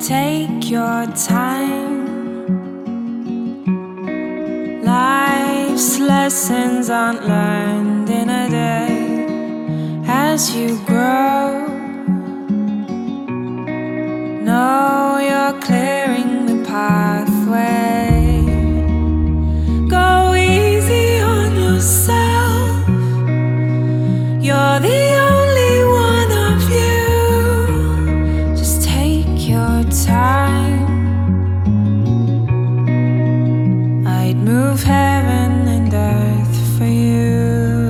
Take your time. Life's lessons aren't learned in a day. As you grow, know you're clearing the pathway. Go easy on yourself. You're the only one of you. Just take your time. I'd move heaven and earth for you.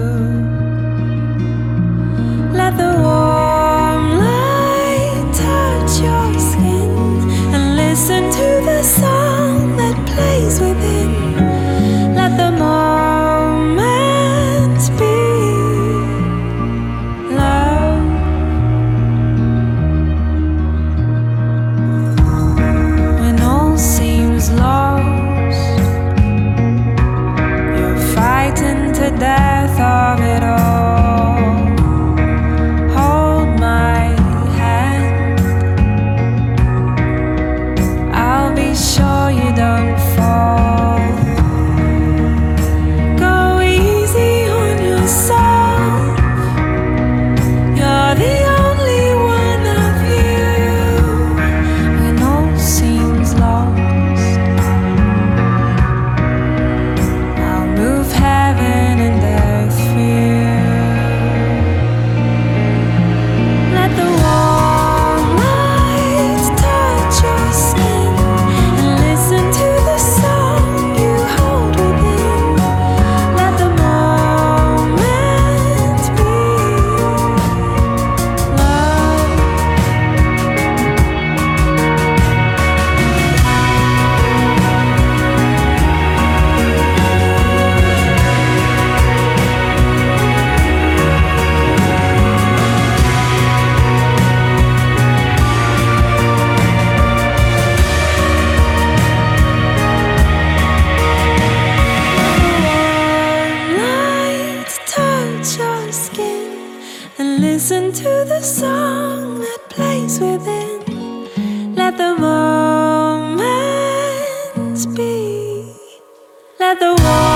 Let the warm light touch your skin and listen to the song that plays within. Let the moment be love. When all seems lost, you're frightened to death of it all. Hold my hand, I'll be sure you don't fall. Go easy on yourself. You're the only one of you. When all seems lost, I'll move heaven and earth for you. Let the warm light touch your skin and listen to the song you hold within. Let the moment be love. Light touch your skin and listen to the song that plays within. Let the moment be. Let the